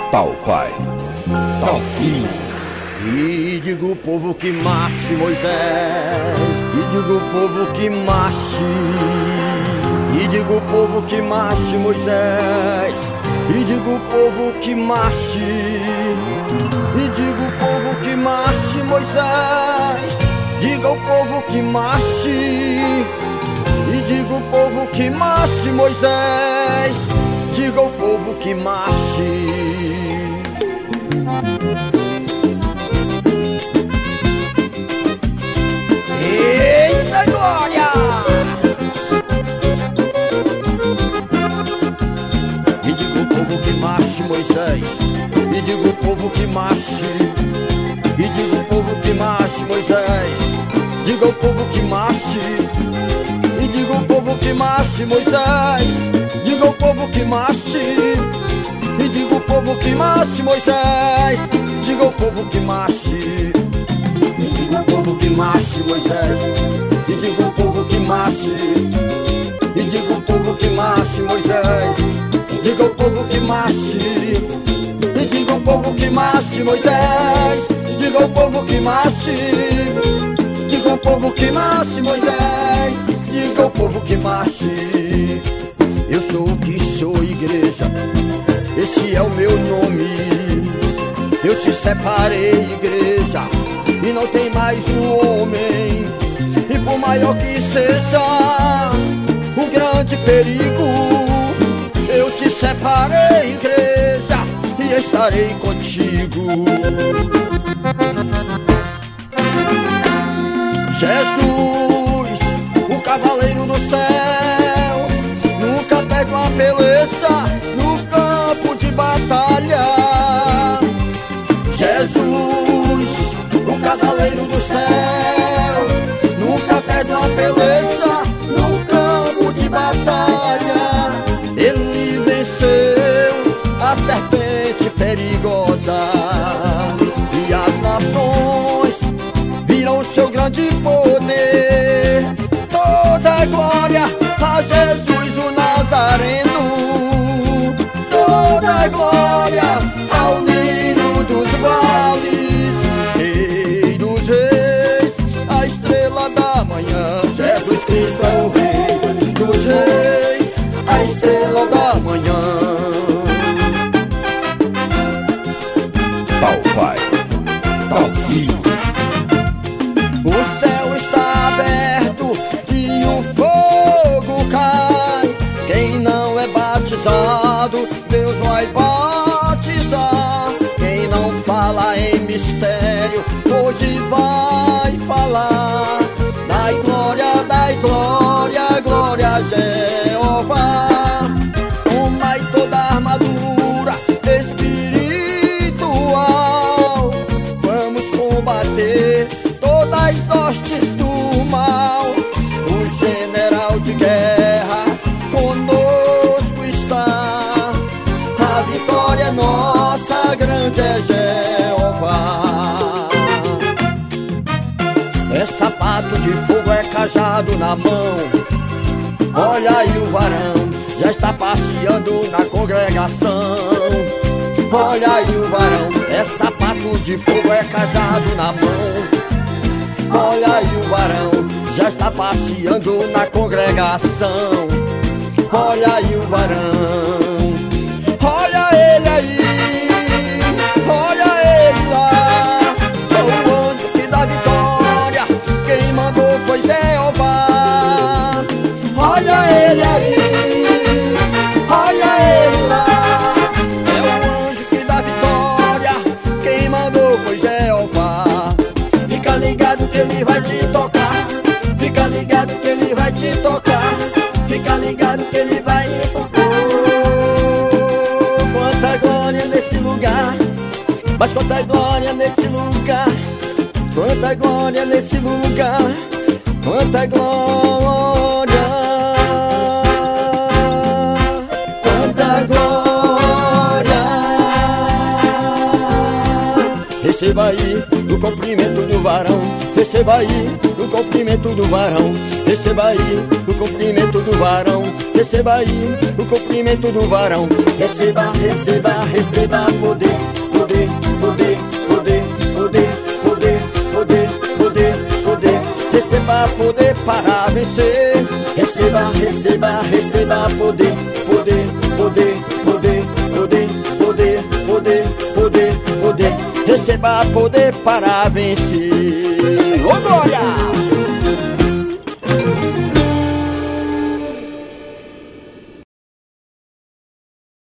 Tal pai, tal filho. E digo o povo que marche, Moisés. E digo o povo que marche. E digo o povo que marche, Moisés. E digo o povo que marche. E digo o povo que marche, Moisés. Diga ao povo que marche. E digo o povo que marche, Moisés. Diga ao povo que marche. Eita glória! E digo o povo que marche, Moisés. E digo o povo que marche. E digo o povo que marche, Moisés. Diga ao povo que marche. E digo o povo que marche, Moisés. Diga ao povo que marche. E digo o povo que marche, Moisés. Diga ao povo que marche. E digo o povo que marche, Moisés. E digo o povo que marche. E digo o povo que marche, Moisés. Diga ao povo que marche. E diga o povo que marche, Moisés. Diga ao povo que marche. Diga ao povo que marche, Moisés. Diga ao povo que marche. Eu sou o que sou, igreja. Esse é o meu nome. Eu te separei, igreja. E não tem mais um homem. E por maior que seja o grande perigo, eu te separei, igreja, e estarei contigo. Jesus, o cavaleiro do céu, nunca perde uma peleja no campo de batalha. Jesus, o cavaleiro do céu, nunca perde uma peleja no campo de batalha. Ele venceu a serpente perigosa e as nações viram seu grande poder. Toda glória a Jesus o Nazareno. Toda glória ao lírio dos vales, Rei dos reis, a estrela da manhã. Jesus Cristo é o Rei dos reis, a estrela da manhã. Tal pai, tal filho. O céu está aberto e o fogo cai. Quem não é batizado, Deus vai batizar. Quem não fala em mistério, hoje vai falar. Dai glória, glória a Jeová. Tomai toda a armadura espiritual. Vamos combater todas as hostes do mal. O general de guerra conosco está. A vitória é nossa, grande é Jeová. É sapato de fogo, é cajado na mão. Olha aí o varão, já está passeando na congregação. Olha aí o varão, é sapato de fogo, é cajado na mão. Olha aí o varão, já está passeando na congregação. Olha aí o varão, olha ele aí, olha ele lá. O anjo que dá vitória, quem mandou foi Jeová. Olha ele aí, olha ele lá. É o anjo que dá vitória, quem mandou foi Jeová. Fica ligado que ele vai te tocar. Fica ligado que ele vai te tocar. Fica ligado que ele vai te tocar. Oh, quanta glória nesse lugar. Mas quanta glória nesse lugar. Quanta glória nesse lugar. Quanta glória. Quanta glória. Receba aí o cumprimento do varão. Receba aí o cumprimento do varão. Receba aí o cumprimento do varão. receba aí o cumprimento do varão. Receba, receba, receba poder, poder, poder, poder, poder, poder, poder, poder, poder. Receba poder para vencer. Receba, receba, receba poder, poder, poder, poder, poder, poder, poder, poder, poder. Receba poder para vencer.